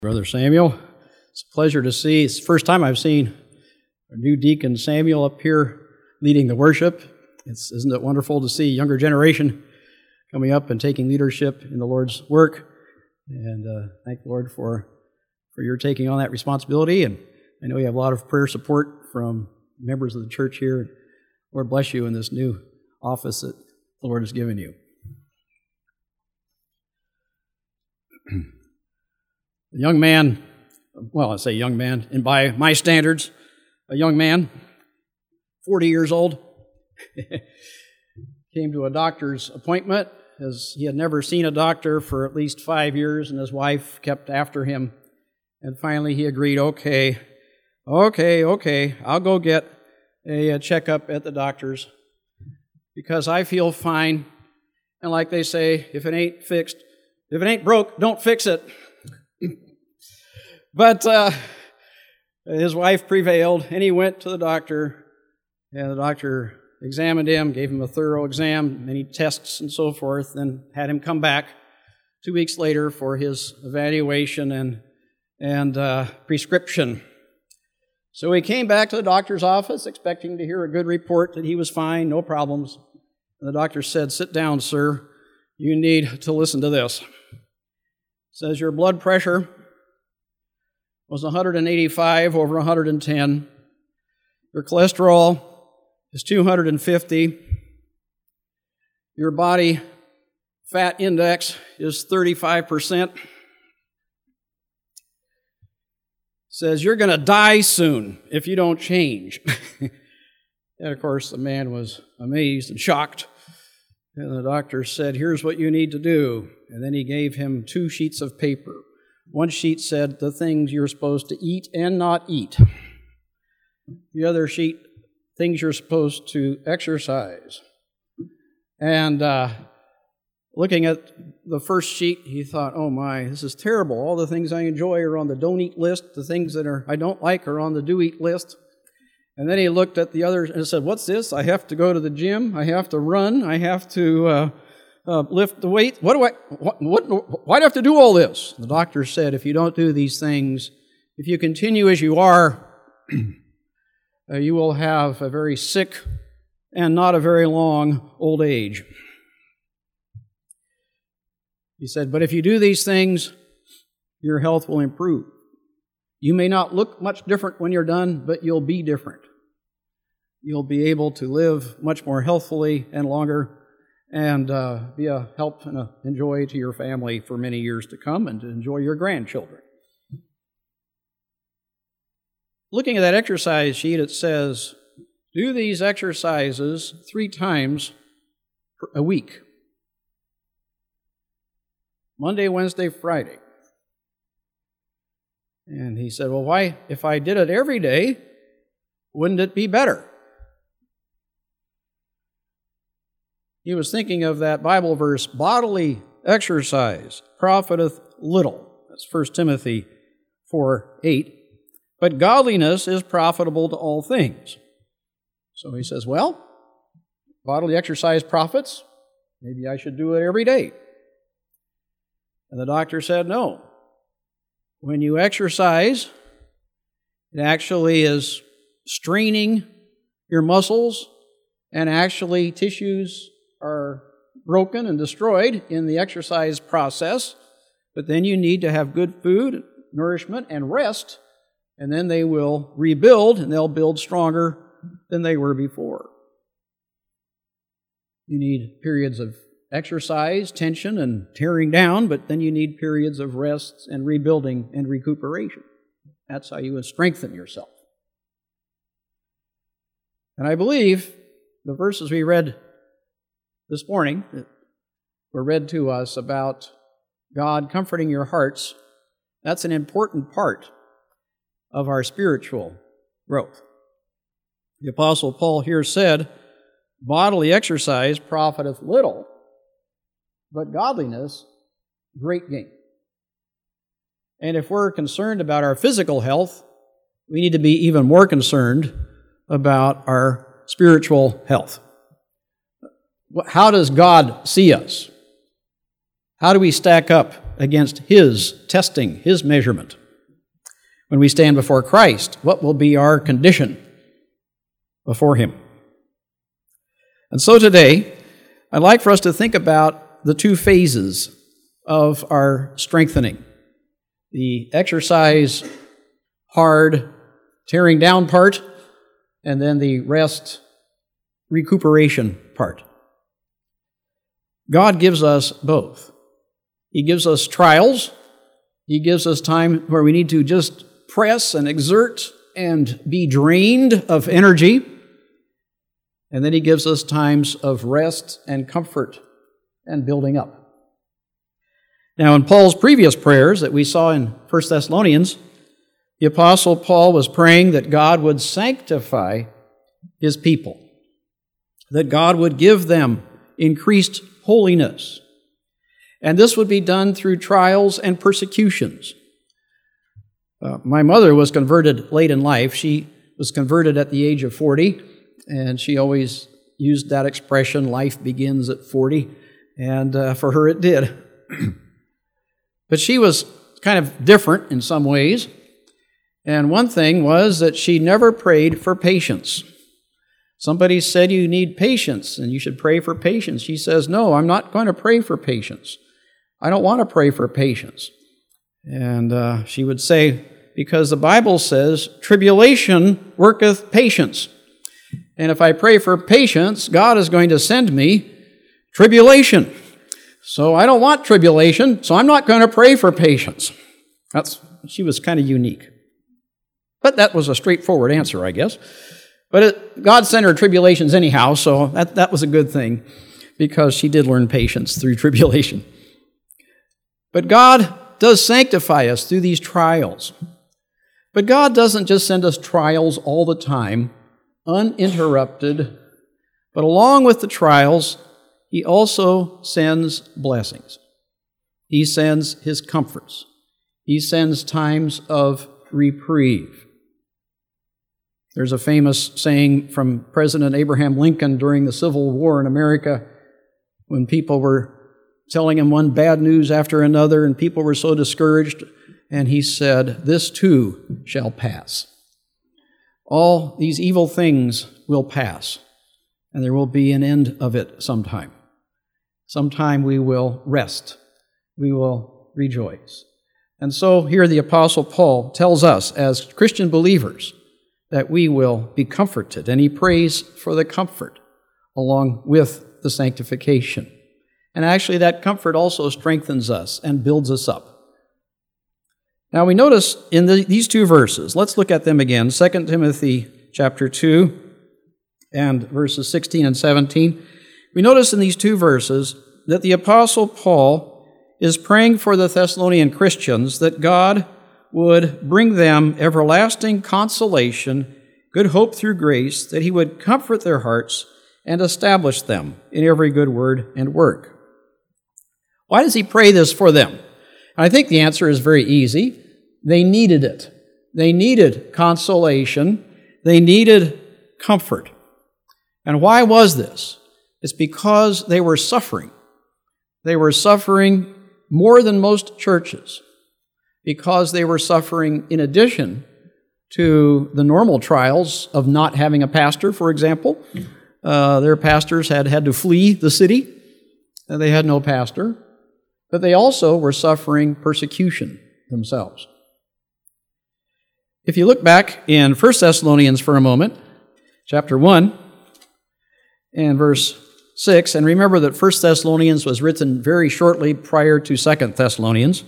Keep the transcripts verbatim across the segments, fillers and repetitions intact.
Brother Samuel. It's a pleasure to see. It's the first time I've seen our new deacon Samuel up here leading the worship. It's, isn't it wonderful to see a younger generation coming up and taking leadership in the Lord's work? And uh, thank the Lord for, for your taking on that responsibility. And I know you have a lot of prayer support from members of the church here. Lord bless you in this new office that the Lord has given you. A young man, well, I say young man, and by my standards, a young man, forty years old, came to a doctor's appointment as he had never seen a doctor for at least five years, and his wife kept after him. And finally he agreed, okay, okay, okay, I'll go get a, a checkup at the doctor's because I feel fine. And like they say, if it ain't fixed, if it ain't broke, don't fix it. But uh, his wife prevailed, and he went to the doctor, and the doctor examined him, gave him a thorough exam, many tests and so forth, then had him come back two weeks later for his evaluation and, and uh, prescription. So he came back to the doctor's office expecting to hear a good report that he was fine, no problems. And the doctor said, "Sit down, sir. You need to listen to this." It says, "Your blood pressure was one hundred eighty-five over one hundred ten. Your cholesterol is two hundred fifty. Your body fat index is thirty-five percent. Says you're going to die soon if you don't change." And of course, the man was amazed and shocked. And the doctor said, "Here's what you need to do." And then he gave him two sheets of paper. One sheet said the things you're supposed to eat and not eat. The other sheet, things you're supposed to exercise. And uh, looking at the first sheet, he thought, oh my, this is terrible. All the things I enjoy are on the don't eat list. The things that are I don't like are on the do eat list. And then he looked at the others and said, what's this? I have to go to the gym. I have to run. I have to uh, uh, lift the weight. What do I, what, what, why do I have to do all this? The doctor said, if you don't do these things, if you continue as you are, uh, you will have a very sick and not a very long old age. He said, but if you do these things, your health will improve. You may not look much different when you're done, but you'll be different. You'll be able to live much more healthfully and longer and uh, be a help and a joy to your family for many years to come and to enjoy your grandchildren. Looking at that exercise sheet, it says, do these exercises three times a week. Monday, Wednesday, Friday. And he said, well, why, if I did it every day, wouldn't it be better? He was thinking of that Bible verse, bodily exercise profiteth little. That's First Timothy four eight. But godliness is profitable to all things. So he says, well, bodily exercise profits. Maybe I should do it every day. And the doctor said, no. When you exercise, it actually is straining your muscles, and actually tissues are broken and destroyed in the exercise process. But then you need to have good food, nourishment, and rest, and then they will rebuild, and they'll build stronger than they were before. You need periods of exercise, tension, and tearing down, but then you need periods of rest and rebuilding and recuperation. That's how you strengthen yourself. And I believe the verses we read this morning that were read to us about God comforting your hearts, that's an important part of our spiritual growth. The Apostle Paul here said, bodily exercise profiteth little, but godliness, great gain. And if we're concerned about our physical health, we need to be even more concerned about our spiritual health. How does God see us? How do we stack up against His testing, His measurement? When we stand before Christ, what will be our condition before Him? And so today, I'd like for us to think about the two phases of our strengthening. The exercise, hard, tearing down part, and then the rest, recuperation part. God gives us both. He gives us trials. He gives us time where we need to just press and exert and be drained of energy. And then He gives us times of rest and comfort and building up. Now, in Paul's previous prayers that we saw in First Thessalonians, the Apostle Paul was praying that God would sanctify His people, that God would give them increased holiness. And this would be done through trials and persecutions. Uh, my mother was converted late in life. She was converted at the age of forty, and she always used that expression, life begins at forty, and uh, for her it did. But she was kind of different in some ways, and one thing was that she never prayed for patience. Somebody said you need patience, and you should pray for patience. She says, no, I'm not going to pray for patience. I don't want to pray for patience. And uh, she would say, because the Bible says, tribulation worketh patience. And if I pray for patience, God is going to send me tribulation. So I don't want tribulation, so I'm not going to pray for patience. That's, she was kind of unique. But that was a straightforward answer, I guess. But it, God sent her tribulations anyhow, so that, that was a good thing, because she did learn patience through tribulation. But God does sanctify us through these trials. But God doesn't just send us trials all the time, uninterrupted, but along with the trials, He also sends blessings. He sends His comforts. He sends times of reprieve. There's a famous saying from President Abraham Lincoln during the Civil War in America, when people were telling him one bad news after another, and people were so discouraged, and he said, "This too shall pass." All these evil things will pass, and there will be an end of it sometime. Sometime we will rest. We will rejoice. And so here the Apostle Paul tells us as Christian believers that we will be comforted, and he prays for the comfort along with the sanctification. And actually that comfort also strengthens us and builds us up. Now we notice in the, these two verses, let's look at them again, Second Timothy chapter two and verses sixteen and seventeen. We notice in these two verses that the Apostle Paul is praying for the Thessalonian Christians that God would bring them everlasting consolation, good hope through grace, that he would comfort their hearts and establish them in every good word and work. Why does he pray this for them? I think the answer is very easy. They needed it. They needed consolation. They needed comfort. And why was this? It's because they were suffering. They were suffering more than most churches, because they were suffering in addition to the normal trials of not having a pastor, for example. Uh, their pastors had had to flee the city, and they had no pastor. But they also were suffering persecution themselves. If you look back in First Thessalonians for a moment, chapter one and verse six, and remember that First Thessalonians was written very shortly prior to Second Thessalonians.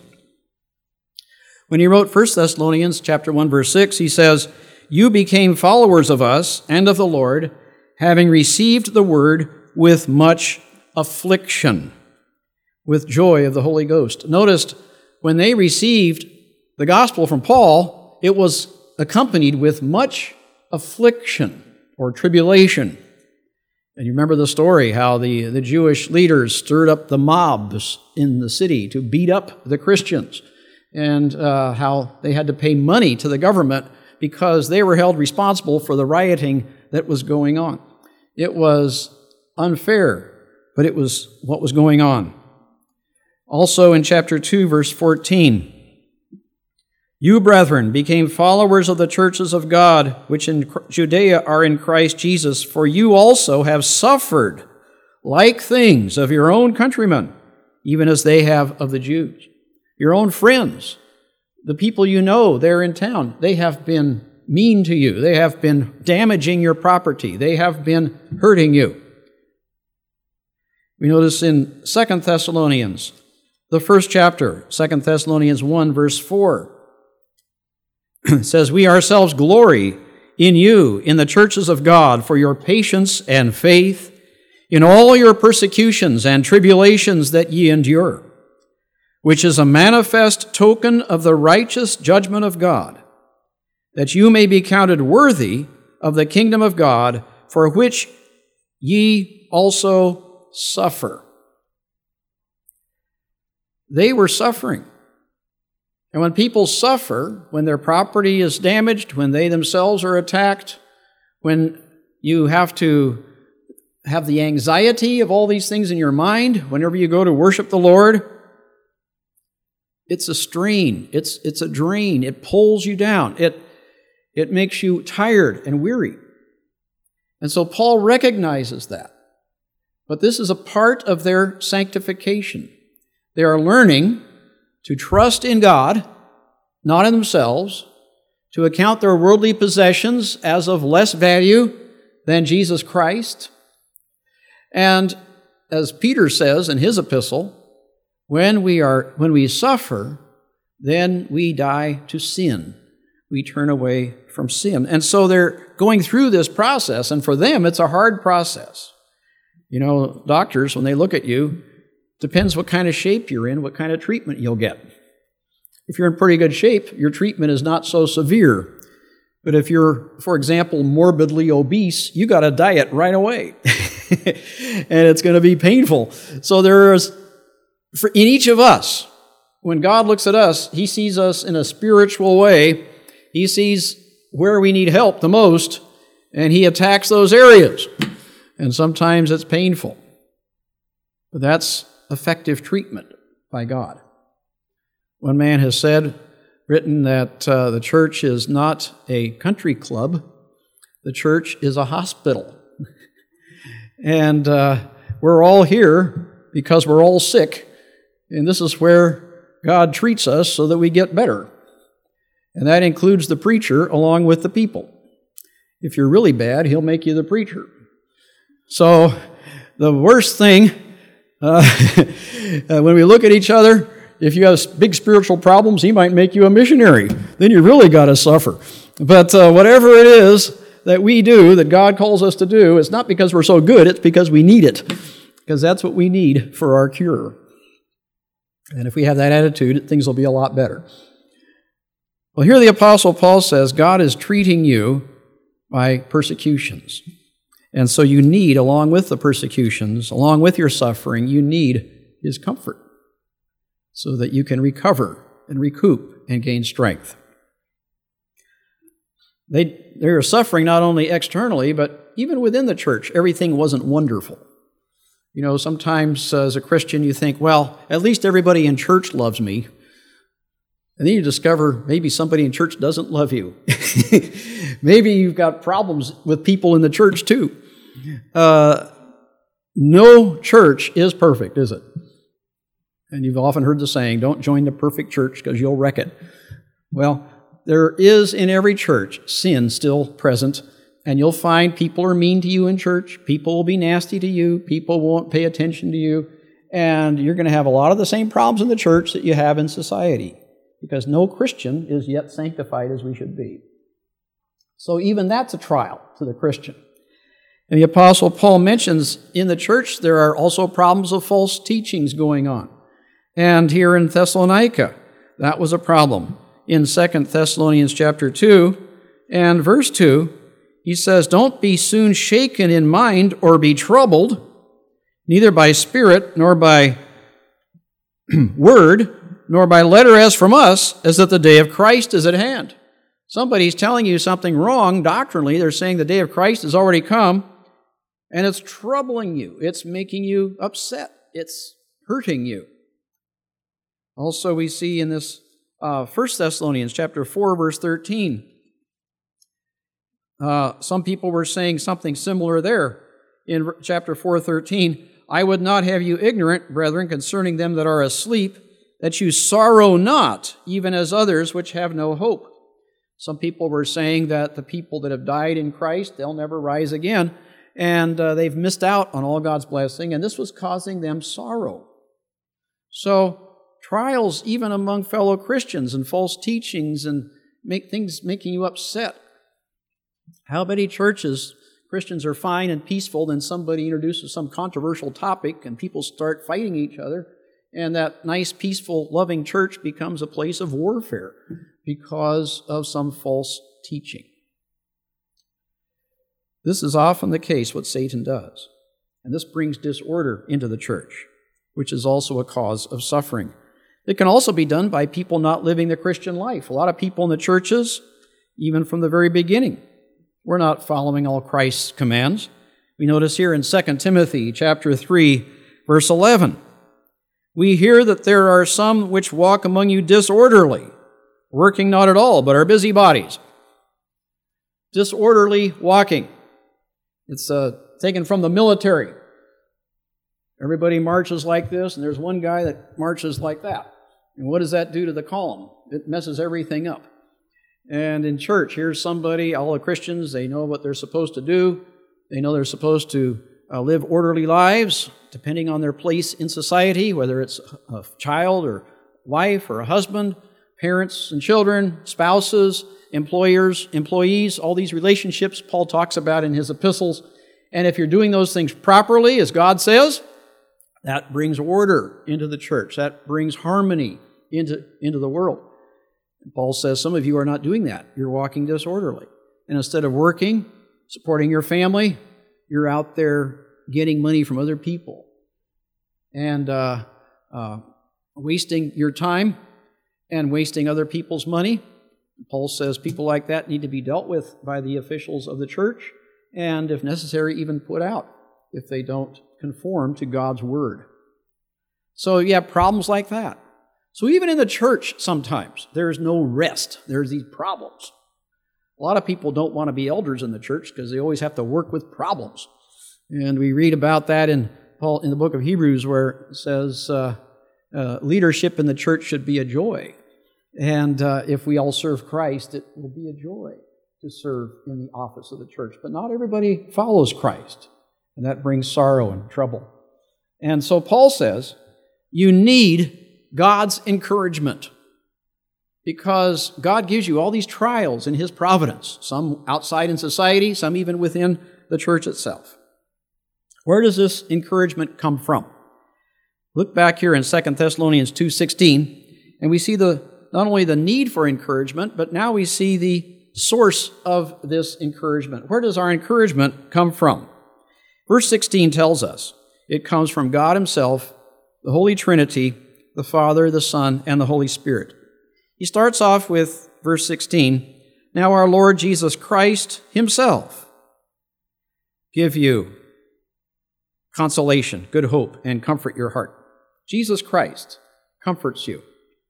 When he wrote First Thessalonians chapter one, verse six, he says, "You became followers of us and of the Lord, having received the word with much affliction, with joy of the Holy Ghost." Notice, when they received the gospel from Paul, it was accompanied with much affliction or tribulation. And you remember the story, how the, the Jewish leaders stirred up the mobs in the city to beat up the Christians, and uh, how they had to pay money to the government because they were held responsible for the rioting that was going on. It was unfair, but it was what was going on. Also in chapter two, verse fourteen, you, brethren, became followers of the churches of God, which in Judea are in Christ Jesus, for you also have suffered like things of your own countrymen, even as they have of the Jews. Your own friends, the people you know there in town, they have been mean to you. They have been damaging your property. They have been hurting you. We notice in Second Thessalonians, the first chapter, Second Thessalonians one, verse four, it says, we ourselves glory in you, in the churches of God, for your patience and faith, in all your persecutions and tribulations that ye endure, which is a manifest token of the righteous judgment of God, that you may be counted worthy of the kingdom of God, for which ye also suffer. They were suffering. And when people suffer, when their property is damaged, when they themselves are attacked, when you have to have the anxiety of all these things in your mind, whenever you go to worship the Lord, it's a strain, it's, it's a drain, it pulls you down, it, it makes you tired and weary. And so Paul recognizes that. But this is a part of their sanctification. They are learning to trust in God, not in themselves, to account their worldly possessions as of less value than Jesus Christ. And as Peter says in his epistle, when we are when we suffer, then we die to sin. We turn away from sin. And so they're going through this process, and for them it's a hard process. You know, doctors, when they look at you, depends what kind of shape you're in, what kind of treatment you'll get. If you're in pretty good shape, your treatment is not so severe. But if you're, for example, morbidly obese, you got to diet right away. And it's going to be painful. So there is, for, in each of us, when God looks at us, He sees us in a spiritual way. He sees where we need help the most, and He attacks those areas. And sometimes it's painful. But that's effective treatment by God. One man has said, written that uh, the church is not a country club, the church is a hospital. And uh, we're all here because we're all sick, and this is where God treats us so that we get better. And that includes the preacher along with the people. If you're really bad, He'll make you the preacher. So the worst thing, uh, when we look at each other, if you have big spiritual problems, He might make you a missionary. Then you really got to suffer. But uh, whatever it is that we do, that God calls us to do, it's not because we're so good, it's because we need it. Because that's what we need for our cure. And if we have that attitude, things will be a lot better. Well, here the Apostle Paul says, God is treating you by persecutions. And so you need, along with the persecutions, along with your suffering, you need His comfort so that you can recover and recoup and gain strength. They, they are suffering not only externally, but even within the church. Everything wasn't wonderful. You know, sometimes uh, as a Christian you think, well, at least everybody in church loves me. And then you discover maybe somebody in church doesn't love you. Maybe you've got problems with people in the church too. Uh, no church is perfect, is it? And you've often heard the saying, don't join the perfect church because you'll wreck it. Well, there is in every church sin still present, and you'll find people are mean to you in church, people will be nasty to you, people won't pay attention to you, and you're going to have a lot of the same problems in the church that you have in society, because no Christian is yet sanctified as we should be. So even that's a trial to the Christian. And the Apostle Paul mentions in the church there are also problems of false teachings going on. And here in Thessalonica, that was a problem. In Second Thessalonians chapter two and verse two, he says, don't be soon shaken in mind or be troubled, neither by spirit nor by word, nor by letter as from us, as that the day of Christ is at hand. Somebody's telling you something wrong doctrinally. They're saying the day of Christ has already come, and it's troubling you. It's making you upset. It's hurting you. Also, we see in this uh, First Thessalonians chapter four, verse thirteen, uh, some people were saying something similar there. In chapter four, thirteen, I would not have you ignorant, brethren, concerning them that are asleep, that you sorrow not, even as others which have no hope. Some people were saying that the people that have died in Christ, they'll never rise again, and uh, they've missed out on all God's blessing, and this was causing them sorrow. So, trials even among fellow Christians and false teachings and make things making you upset. How many churches, Christians are fine and peaceful, then somebody introduces some controversial topic and people start fighting each other, and that nice, peaceful, loving church becomes a place of warfare because of some false teaching. This is often the case, what Satan does. And this brings disorder into the church, which is also a cause of suffering. It can also be done by people not living the Christian life. A lot of people in the churches, even from the very beginning, we're not following all Christ's commands. We notice here in Second Timothy chapter three, verse eleven, we hear that there are some which walk among you disorderly, working not at all, but are busybodies. Disorderly walking. It's uh, taken from the military. Everybody marches like this, and there's one guy that marches like that. And what does that do to the column? It messes everything up. And in church, here's somebody, all the Christians, they know what they're supposed to do. They know they're supposed to uh, live orderly lives, depending on their place in society, whether it's a child or wife or a husband, parents and children, spouses, employers, employees, all these relationships Paul talks about in his epistles. And if you're doing those things properly, as God says, that brings order into the church. That brings harmony into, into the world. And Paul says some of you are not doing that. You're walking disorderly. And instead of working, supporting your family, you're out there getting money from other people and uh, uh, wasting your time and wasting other people's money. Paul says people like that need to be dealt with by the officials of the church and, if necessary, even put out if they don't conform to God's word. So you have problems like that. So even in the church, sometimes, there's no rest. There's these problems. A lot of people don't want to be elders in the church because they always have to work with problems. And we read about that in Paul in the book of Hebrews, where it says uh, uh, leadership in the church should be a joy. And uh, if we all serve Christ, it will be a joy to serve in the office of the church. But not everybody follows Christ, and that brings sorrow and trouble. And so Paul says, you need God's encouragement, because God gives you all these trials in His providence, some outside in society, some even within the church itself. Where does this encouragement come from? Look back here in Second Thessalonians two sixteen, and we see the not only the need for encouragement, but now we see the source of this encouragement. Where does our encouragement come from? Verse sixteen tells us it comes from God Himself, the Holy Trinity, the Father, the Son, and the Holy Spirit. He starts off with verse sixteen, now our Lord Jesus Christ Himself give you consolation, good hope, and comfort your heart. Jesus Christ comforts you.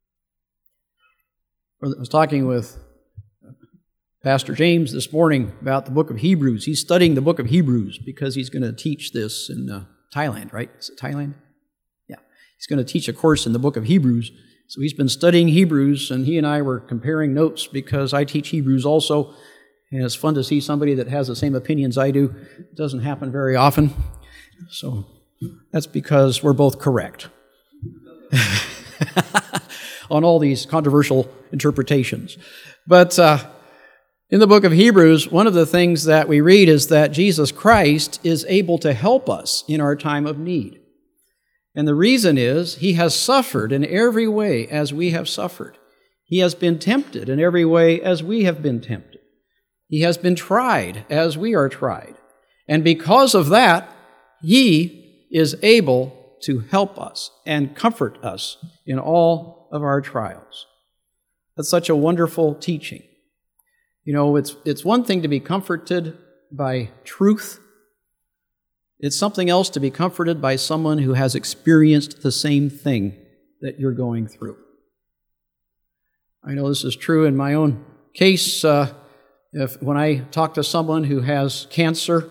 I was talking with Pastor James this morning about the book of Hebrews. He's studying the book of Hebrews because he's going to teach this in uh, Thailand, right? Is it Thailand? Yeah. He's going to teach a course in the book of Hebrews. So he's been studying Hebrews, and he and I were comparing notes because I teach Hebrews also, and it's fun to see somebody that has the same opinions I do. It doesn't happen very often. So that's because we're both correct on all these controversial interpretations. But uh, in the book of Hebrews, one of the things that we read is that Jesus Christ is able to help us in our time of need. And the reason is He has suffered in every way as we have suffered. He has been tempted in every way as we have been tempted. He has been tried as we are tried. And because of that, He is able to help us and comfort us in all of our trials. That's such a wonderful teaching. You know, it's it's one thing to be comforted by truth. It's something else to be comforted by someone who has experienced the same thing that you're going through. I know this is true in my own case. Uh, if when I talk to someone who has cancer,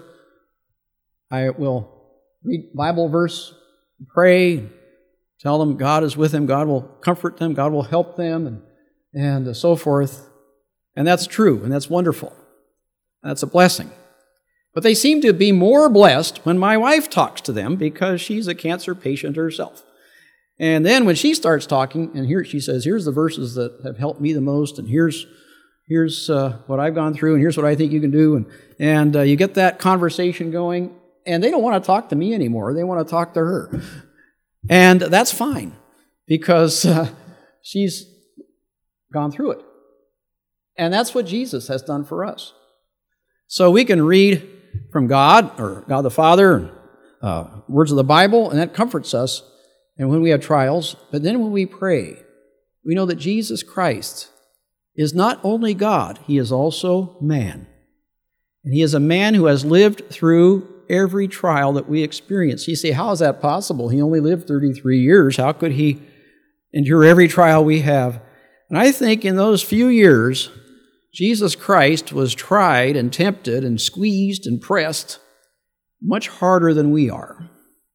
I will read Bible verse, pray, tell them God is with them, God will comfort them, God will help them, and, and so forth. And that's true, and that's wonderful. That's a blessing. But they seem to be more blessed when my wife talks to them because she's a cancer patient herself. And then when she starts talking, and here she says, here's the verses that have helped me the most, and here's here's uh, what I've gone through, and here's what I think you can do. And, and uh, you get that conversation going, and they don't want to talk to me anymore. They want to talk to her. And that's fine, because uh, she's gone through it. And that's what Jesus has done for us. So we can read from God, or God the Father, uh, words of the Bible, and that comforts us. And when we have trials, but then when we pray, we know that Jesus Christ is not only God, He is also man. And He is a man who has lived through every trial that we experience. You say, how is that possible? He only lived thirty-three years. How could He endure every trial we have? And I think in those few years, Jesus Christ was tried and tempted and squeezed and pressed much harder than we are.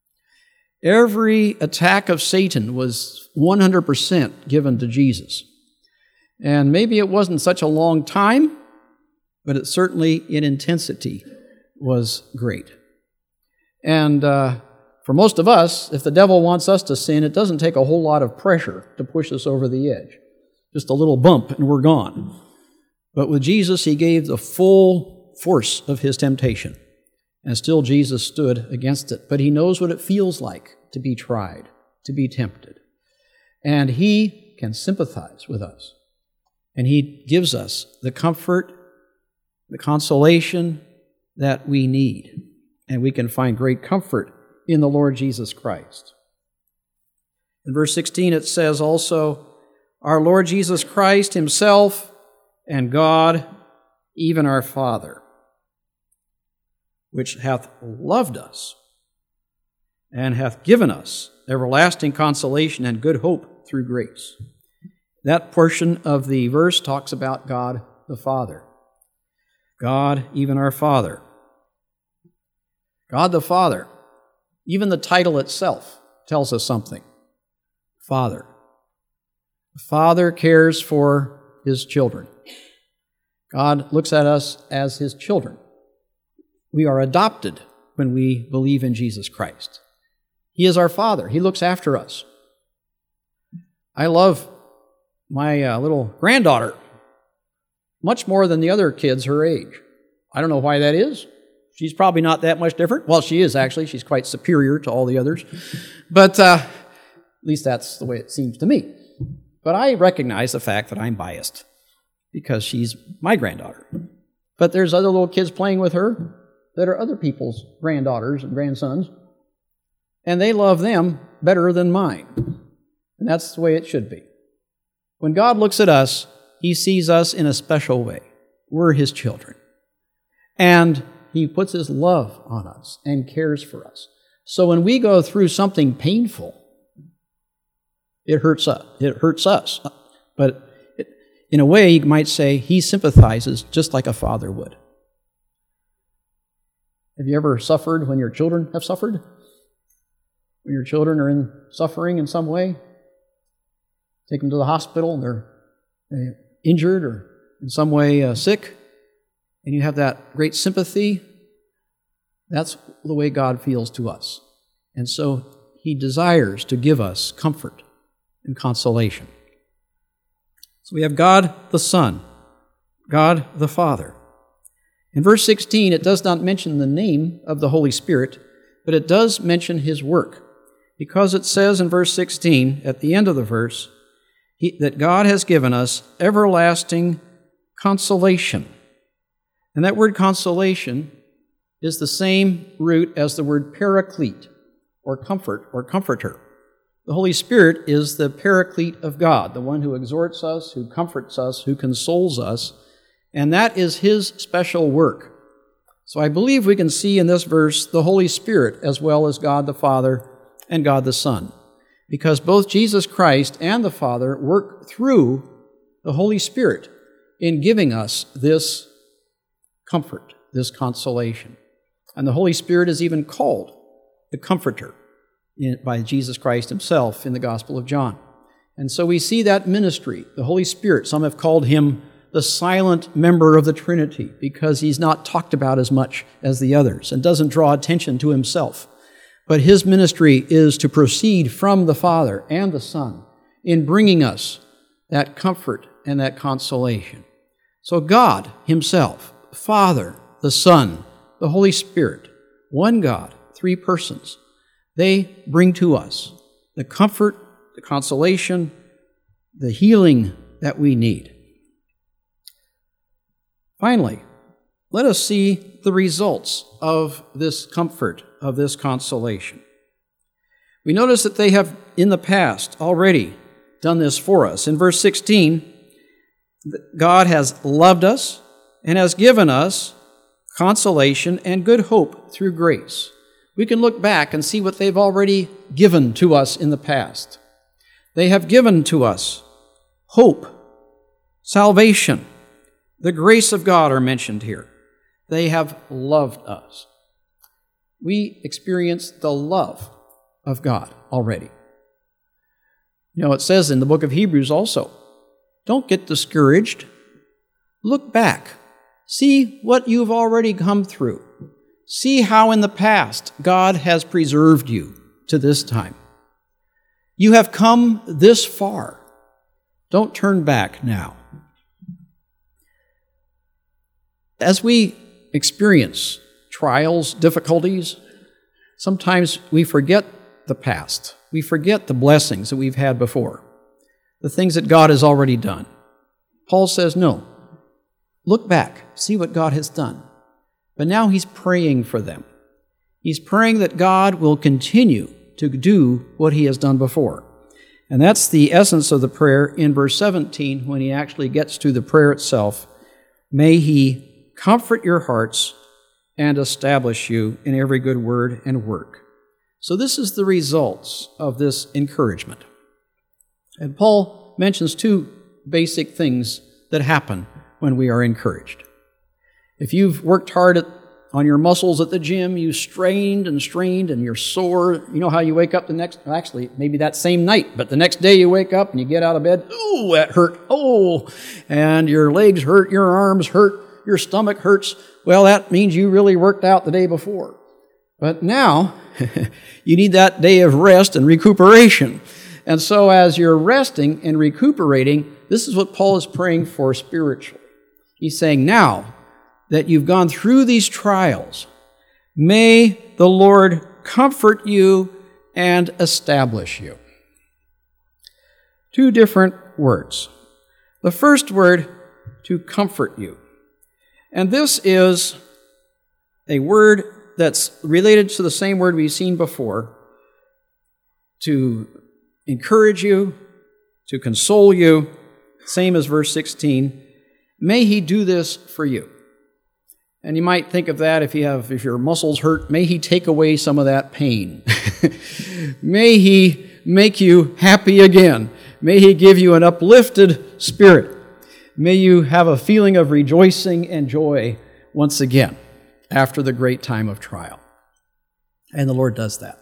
Every attack of Satan was one hundred percent given to Jesus. And maybe it wasn't such a long time, but it certainly in intensity was great. And uh, for most of us, if the devil wants us to sin, it doesn't take a whole lot of pressure to push us over the edge. Just a little bump and we're gone. But with Jesus, He gave the full force of His temptation. And still Jesus stood against it. But He knows what it feels like to be tried, to be tempted. And He can sympathize with us. And He gives us the comfort, the consolation that we need. And we can find great comfort in the Lord Jesus Christ. In verse sixteen it says also, our Lord Jesus Christ Himself and God, even our Father, which hath loved us and hath given us everlasting consolation and good hope through grace. That portion of the verse talks about God the Father. God, even our Father. God the Father, even the title itself tells us something. Father. The Father cares for His children. God looks at us as His children. We are adopted when we believe in Jesus Christ. He is our Father. He looks after us. I love my uh, little granddaughter much more than the other kids her age. I don't know why that is. She's probably not that much different. Well, she is actually. She's quite superior to all the others. But uh, at least that's the way it seems to me. But I recognize the fact that I'm biased because she's my granddaughter. But there's other little kids playing with her that are other people's granddaughters and grandsons, and they love them better than mine. And that's the way it should be. When God looks at us, He sees us in a special way. We're His children. And He puts His love on us and cares for us. So when we go through something painful, it hurts us. It hurts us. But it, in a way, you might say He sympathizes just like a father would. Have you ever suffered when your children have suffered? When your children are in suffering in some way? Take them to the hospital and they're, they're injured or in some way uh, sick, and you have that great sympathy. That's the way God feels to us. And so He desires to give us comfort and consolation. So we have God the Son, God the Father. In verse sixteen, it does not mention the name of the Holy Spirit, but it does mention His work, because it says in verse sixteen, at the end of the verse, he, that God has given us everlasting consolation. And that word consolation is the same root as the word paraclete, or comfort, or comforter. The Holy Spirit is the paraclete of God, the one who exhorts us, who comforts us, who consoles us, and that is His special work. So I believe we can see in this verse the Holy Spirit as well as God the Father and God the Son. because both Jesus Christ and the Father work through the Holy Spirit in giving us this comfort, this consolation. And the Holy Spirit is even called the Comforter by Jesus Christ himself in the Gospel of John. And so we see that ministry, the Holy Spirit. Some have called him the silent member of the Trinity because he's not talked about as much as the others and doesn't draw attention to himself. But his ministry is to proceed from the Father and the Son in bringing us that comfort and that consolation. So God himself, Father, the Son, the Holy Spirit, one God, three persons, they bring to us the comfort, the consolation, the healing that we need. Finally, let us see the results of this comfort, of this consolation. We notice that they have in the past already done this for us. In verse sixteen, God has loved us and has given us consolation and good hope through grace. We can look back and see what they've already given to us in the past. They have given to us hope, salvation, the grace of God are mentioned here. They have loved us. We experience the love of God already. You know, it says in the book of Hebrews also, don't get discouraged. Look back. See what you've already come through. See how in the past God has preserved you to this time. You have come this far. Don't turn back now. As we experience trials, difficulties, sometimes we forget the past. We forget the blessings that we've had before, the things that God has already done. Paul says, no, look back, see what God has done. But now he's praying for them. He's praying that God will continue to do what he has done before. And that's the essence of the prayer in verse seventeen when he actually gets to the prayer itself. May he comfort your hearts and establish you in every good word and work. So this is the results of this encouragement. And Paul mentions two basic things that happen when we are encouraged. If you've worked hard at, on your muscles at the gym, you strained and strained and you're sore, you know how you wake up the next, actually, maybe that same night, but the next day you wake up and you get out of bed, ooh, that hurt, oh, and your legs hurt, your arms hurt, your stomach hurts. Well, that means you really worked out the day before. But now, you need that day of rest and recuperation. And so as you're resting and recuperating, this is what Paul is praying for spiritually. He's saying, now that you've gone through these trials, may the Lord comfort you and establish you. Two different words. The first word, to comfort you. And this is a word that's related to the same word we've seen before, to encourage you, to console you, same as verse sixteen. May he do this for you. And you might think of that if you have, if your muscles hurt, may he take away some of that pain. May he make you happy again. May he give you an uplifted spirit. May you have a feeling of rejoicing and joy once again after the great time of trial. And the Lord does that.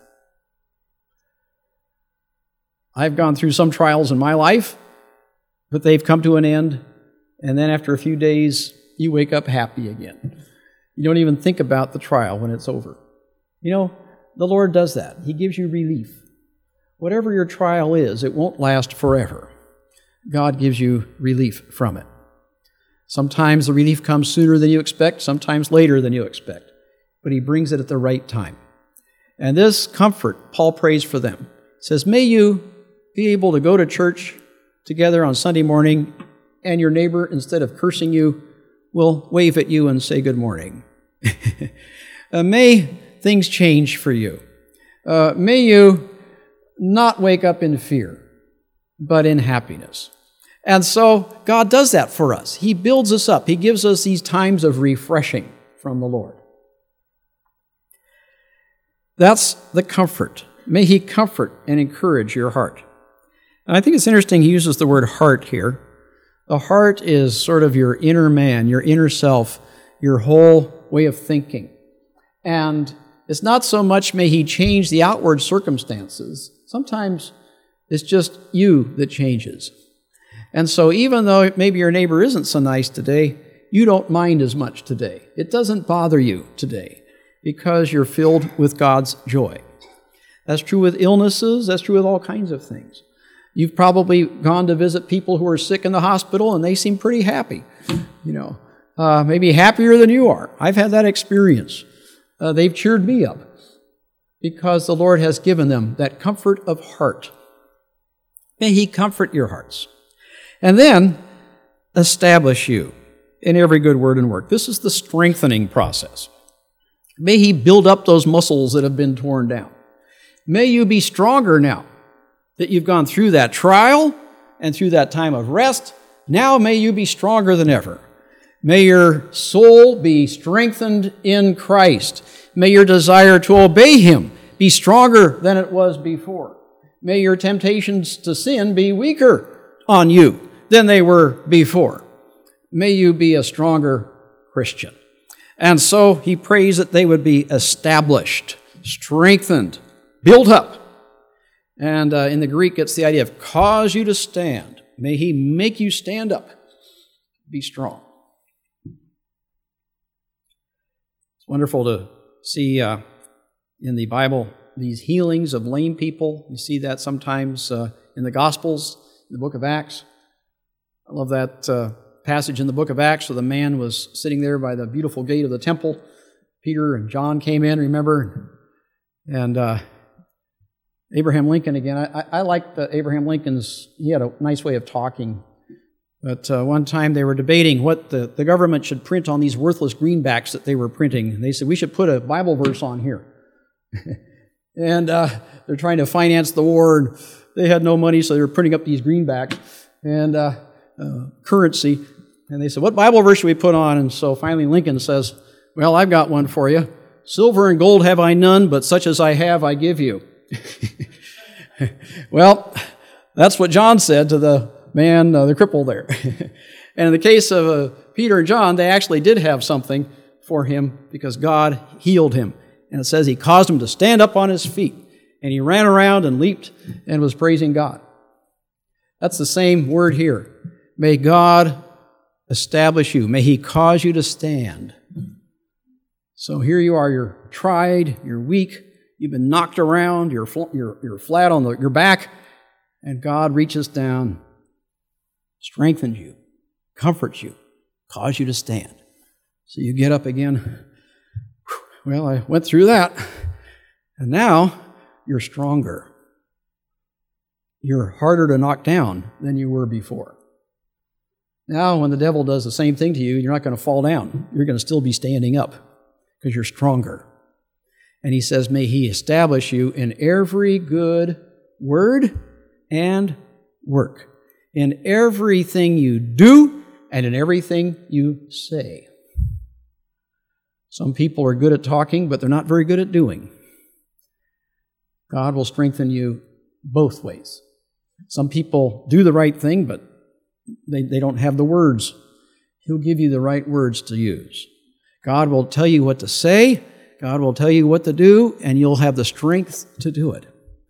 I've gone through some trials in my life, but they've come to an end, and then after a few days, you wake up happy again. You don't even think about the trial when it's over. You know, the Lord does that. He gives you relief. Whatever your trial is, it won't last forever. God gives you relief from it. Sometimes the relief comes sooner than you expect, sometimes later than you expect, but he brings it at the right time. And this comfort, Paul prays for them. He says, may you be able to go to church together on Sunday morning, and your neighbor, instead of cursing you, will wave at you and say good morning. uh, may things change for you. Uh, may you not wake up in fear, but in happiness. And so God does that for us. He builds us up. He gives us these times of refreshing from the Lord. That's the comfort may He comfort and encourage your heart. And I think it's interesting he uses the word heart here. The heart is sort of your inner man, your inner self, your whole way of thinking. And it's not so much may He change the outward circumstances. Sometimes it's just you that changes. And so even though maybe your neighbor isn't so nice today, you don't mind as much today. It doesn't bother you today because you're filled with God's joy. That's true with illnesses. That's true with all kinds of things. You've probably gone to visit people who are sick in the hospital and they seem pretty happy, you know, uh, maybe happier than you are. I've had that experience. Uh, they've cheered me up because the Lord has given them that comfort of heart. May He comfort your hearts. And then establish you in every good word and work. This is the strengthening process. May He build up those muscles that have been torn down. May you be stronger now that you've gone through that trial and through that time of rest. Now may you be stronger than ever. May your soul be strengthened in Christ. May your desire to obey Him be stronger than it was before. May your temptations to sin be weaker on you than they were before. May you be a stronger Christian. And so he prays that they would be established, strengthened, built up. And uh, in the Greek, it's the idea of cause you to stand. May He make you stand up. Be strong. It's wonderful to see uh, in the Bible these healings of lame people. You see that sometimes uh, in the Gospels, in the book of Acts. I love that uh, passage in the book of Acts where the man was sitting there by the beautiful gate of the temple. Peter and John came in, remember? And uh, Abraham Lincoln again. I, I like the Abraham Lincoln's, he had a nice way of talking. But uh, one time they were debating what the, the government should print on these worthless greenbacks that they were printing. And they said, we should put a Bible verse on here. and uh, they're trying to finance the war. And they had no money, so they were printing up these greenbacks and uh, uh, currency. And they said, what Bible verse should we put on? And so finally Lincoln says, well, I've got one for you. Silver and gold have I none, but such as I have I give you. Well, that's what John said to the man, uh, the cripple there. And in the case of uh, Peter and John, they actually did have something for him because God healed him. And it says He caused him to stand up on his feet. And he ran around and leaped and was praising God. That's the same word here. May God establish you. May He cause you to stand. So here you are, you're tried, you're weak, you've been knocked around, you're, fl- you're, you're flat on the, your back, and God reaches down, strengthens you, comforts you, causes you to stand. So you get up again. Well, I went through that, and now you're stronger. You're harder to knock down than you were before. Now, when the devil does the same thing to you, you're not going to fall down. You're going to still be standing up because you're stronger. And he says, may He establish you in every good word and work, in everything you do and in everything you say. Some people are good at talking, but they're not very good at doing. God will strengthen you both ways. Some people do the right thing, but they, they don't have the words. He'll give you the right words to use. God will tell you what to say, God will tell you what to do, and you'll have the strength to do it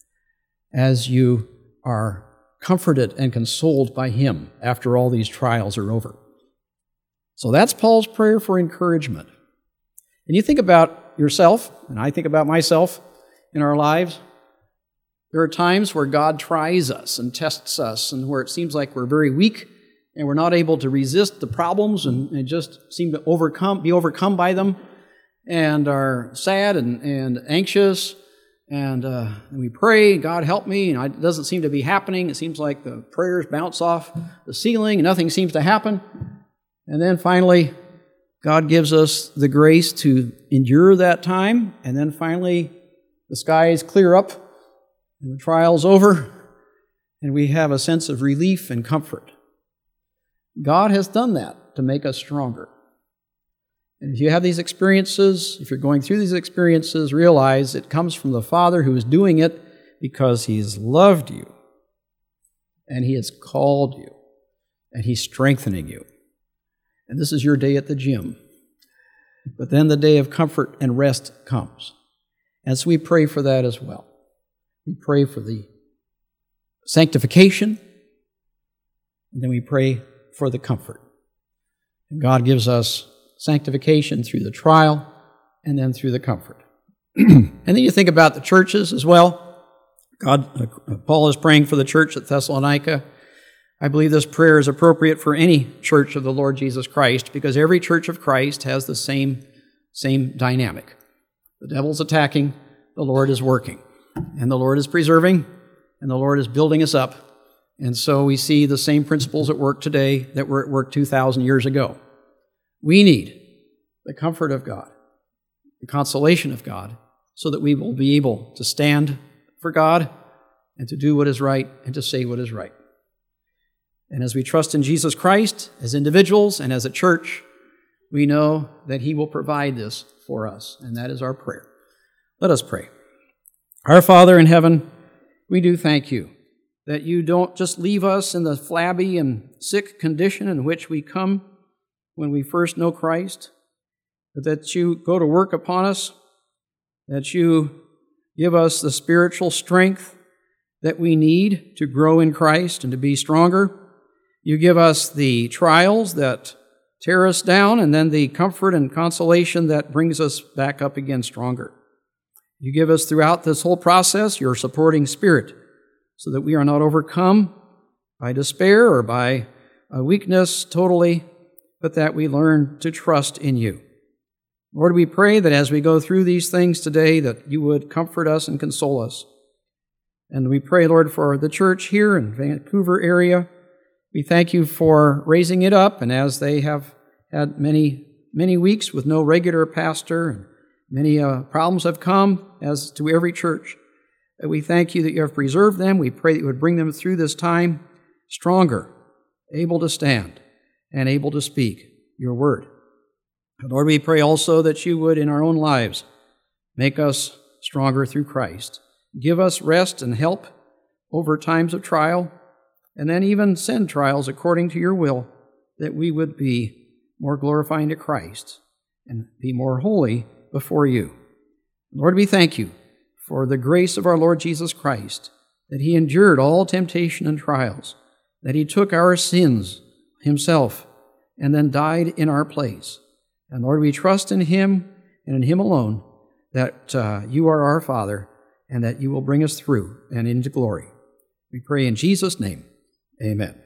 as you are comforted and consoled by Him after all these trials are over. So that's Paul's prayer for encouragement. And you think about yourself, and I think about myself in our lives. There are times where God tries us and tests us, and where it seems like we're very weak and we're not able to resist the problems and, and just seem to overcome, be overcome by them, and are sad and, and anxious, and, uh, and we pray, God help me, and it doesn't seem to be happening. It seems like the prayers bounce off the ceiling and nothing seems to happen. And then finally, God gives us the grace to endure that time, and then finally the skies clear up and the trial's over, and we have a sense of relief and comfort. God has done that to make us stronger. And if you have these experiences, if you're going through these experiences, realize it comes from the Father who is doing it because He's loved you, and He has called you, and He's strengthening you. And this is your day at the gym. But then the day of comfort and rest comes. And so we pray for that as well. We pray for the sanctification, and then we pray for the comfort. And God gives us sanctification through the trial, and then through the comfort. And then you think about the churches as well. God, uh, Paul is praying for the church at Thessalonica. I believe this prayer is appropriate for any church of the Lord Jesus Christ, because every church of Christ has the same, same dynamic. The devil's attacking, the Lord is working, and the Lord is preserving, and the Lord is building us up. And so we see the same principles at work today that were at work two thousand years ago. We need the comfort of God, the consolation of God, so that we will be able to stand for God and to do what is right and to say what is right. And as we trust in Jesus Christ, as individuals and as a church, we know that He will provide this for us, and that is our prayer. Let us pray. Our Father in heaven, we do thank You that You don't just leave us in the flabby and sick condition in which we come when we first know Christ, but that You go to work upon us, that You give us the spiritual strength that we need to grow in Christ and to be stronger. You give us the trials that tear us down, and then the comfort and consolation that brings us back up again stronger. You give us throughout this whole process Your supporting spirit, so that we are not overcome by despair or by a weakness totally, but that we learn to trust in You. Lord, we pray that as we go through these things today, that You would comfort us and console us. And we pray, Lord, for the church here in Vancouver area. We thank You for raising it up, and as they have had many, many weeks with no regular pastor, and many uh, problems have come, as to every church, that we thank You that You have preserved them. We pray that You would bring them through this time stronger, able to stand, and able to speak Your word. And Lord, we pray also that You would, in our own lives, make us stronger through Christ. Give us rest and help over times of trial, and then even send trials according to Your will, that we would be more glorifying to Christ and be more holy before You. Lord, we thank You for the grace of our Lord Jesus Christ, that He endured all temptation and trials, that He took our sins Himself and then died in our place. And Lord, we trust in Him and in Him alone, that uh, You are our Father, and that You will bring us through and into glory. We pray in Jesus' name. Amen.